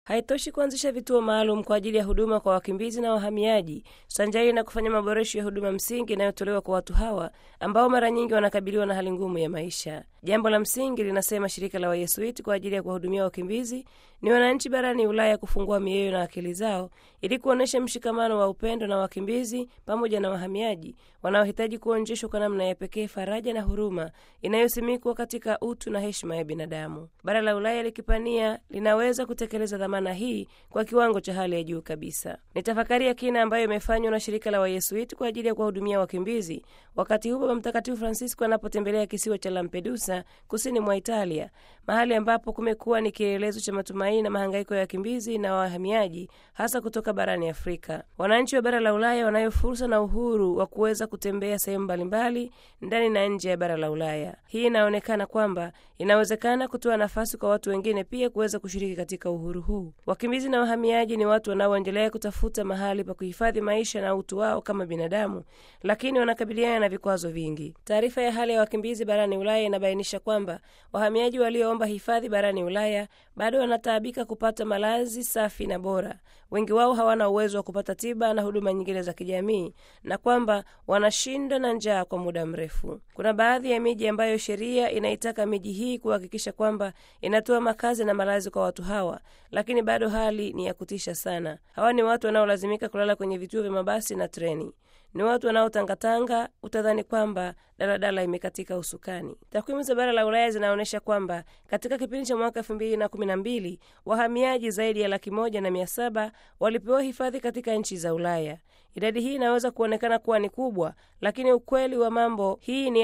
Haitoshi kuanzisha vituo maalum kwa ajili ya huduma kwa wakimbizi na wahamiaji, sanjari na kufanya maboresho ya huduma msingi inayotolewa kwa watu hawa ambao mara nyingi wanakabiliwa na hali ngumu ya maisha. Jambo la msingi, linasema shirika la Wayesuiti, kwa ajili ya kuwahudumia wakimbizi ni wananchi barani Ulaya kufungua mioyo na akili zao ili kuonesha mshikamano wa upendo na wakimbizi pamoja na wahamiaji wanaohitaji kuonjeshwa kwa namna ya pekee faraja na huruma inayosimikwa katika utu na heshima ya binadamu. Bara la Ulaya likipania linaweza kutekeleza dhamana hii kwa kiwango cha hali ya juu kabisa. Ni tafakari ya kina ambayo imefanywa na shirika la Wayesuiti kwa ajili ya kuwahudumia wakimbizi wakati huo Mtakatifu Francisco anapotembelea kisiwa cha Lampedusa kusini mwa Italia, mahali ambapo kumekuwa ni kielelezo cha matumaini na mahangaiko ya wakimbizi na wahamiaji hasa kutoka barani Afrika. Wananchi wa bara la Ulaya wanayo fursa na uhuru wa kuweza kutembea sehemu mbalimbali ndani na nje ya bara la Ulaya. Hii inaonekana kwamba inawezekana kutoa nafasi kwa watu wengine pia kuweza kushiriki katika uhuru huu. Wakimbizi na wahamiaji ni watu wanaoendelea kutafuta mahali pa kuhifadhi maisha na utu wao kama binadamu, lakini wanakabiliana na vikwazo vingi. Taarifa ya hali ya wakimbizi barani Ulaya inabainisha kwamba wahamiaji walioomba hifadhi barani Ulaya bado wanataabika kupata malazi safi na bora. Wengi wao hawana uwezo wa kupata tiba na huduma nyingine za kijamii, na kwamba wanashinda na njaa kwa muda mrefu. Kuna baadhi ya miji ambayo sheria inaitaka miji hii kuhakikisha kwamba inatoa makazi na malazi kwa watu hawa, lakini bado hali ni ya kutisha sana. Hawa ni watu wanaolazimika kulala kwenye vituo vya mabasi na treni. Ni watu wanaotangatanga, utadhani kwamba daladala imekatika usukani. Takwimu za bara la Ulaya zinaonyesha kwamba katika kipindi cha mwaka 2012 wahamiaji zaidi ya 1,700,000 walipewa hifadhi katika nchi za Ulaya. Idadi hii inaweza kuonekana kuwa ni kubwa, lakini ukweli wa mambo, hii ni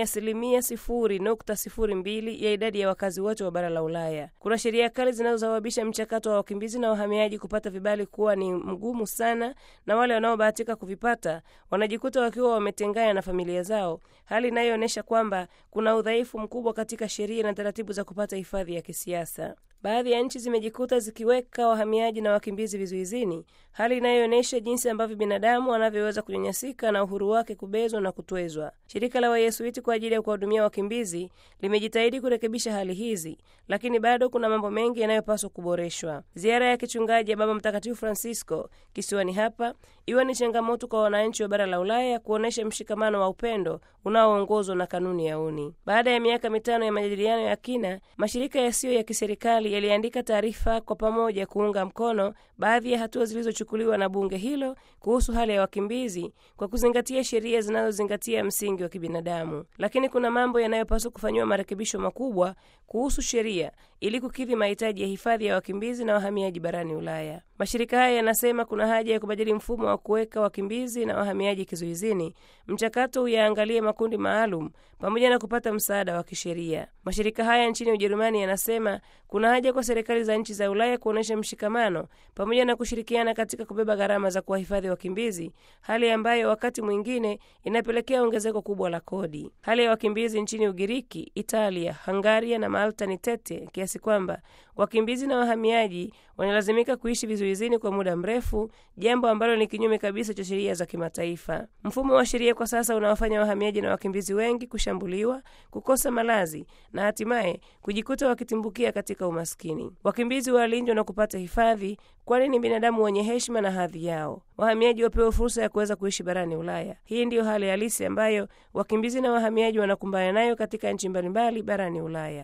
0.02% ya idadi ya wakazi wote wa bara la Ulaya. Kuna sheria kali zinazosababisha mchakato wa wakimbizi na wahamiaji kupata vibali kuwa ni mgumu sana, na wale wanaobahatika kuvipata wanajikuta wakiwa wametengana na familia zao, hali inayoonyesha kwamba kuna udhaifu mkubwa katika sheria na taratibu za kupata hifadhi ya kisiasa. Baadhi ya nchi zimejikuta zikiweka wahamiaji na wakimbizi vizuizini, hali inayoonyesha jinsi ambavyo binadamu anavyoweza kunyanyasika na uhuru wake kubezwa na kutwezwa. Shirika la Wayesuiti kwa ajili ya kuwahudumia wakimbizi limejitahidi kurekebisha hali hizi, lakini bado kuna mambo mengi yanayopaswa kuboreshwa. Ziara ya kichungaji ya Baba Mtakatifu Francisco kisiwani hapa iwe ni changamoto kwa wananchi wa bara la Ulaya kuonesha mshikamano wa upendo unaoongozwa na kanuni ya uni. Baada ya miaka 5 ya majadiliano ya kina, mashirika yasiyo ya kiserikali yaliandika taarifa kwa pamoja kuunga mkono baadhi ya hatua zilizochukuliwa na bunge hilo kuhusu hali ya wakimbizi kwa kuzingatia sheria zinazozingatia msingi wa kibinadamu. Lakini kuna mambo yanayopaswa kufanywa marekebisho makubwa kuhusu sheria ili kukidhi mahitaji ya hifadhi ya wakimbizi na wahamiaji barani Ulaya. Mashirika haya yanasema kuna haja ya kubadili mfumo wa kuweka wakimbizi na wahamiaji kizuizini, mchakato uyaangalie makundi maalum pamoja na kupata msaada wa kisheria. Mashirika haya nchini Ujerumani yanasema kuna haja kwa serikali za nchi za Ulaya kuonesha mshikamano pamoja na kushirikiana katika kubeba gharama za kuwahifadhi wakimbizi, hali ambayo wakati mwingine inapelekea ongezeko kubwa la kodi. Hali ya wakimbizi nchini Ugiriki, Italia, Hungaria na Malta ni tete kiasi kwamba wakimbizi na wahamiaji wanalazimika kuishi vizuizini kwa muda mrefu, jambo ambalo ni kinyume kabisa cha sheria za kimataifa. Mfumo wa sheria kwa sasa unawafanya wahamiaji na wakimbizi wengi kushambuliwa, kukosa malazi na hatimaye kujikuta wakitimbukia katika umaskini. Wakimbizi walindwe na kupata hifadhi, kwani ni binadamu wenye heshima na hadhi yao. Wahamiaji wapewe fursa ya kuweza kuishi barani Ulaya. Hii ndiyo hali halisi ambayo wakimbizi na wahamiaji wanakumbana nayo katika nchi mbalimbali barani Ulaya.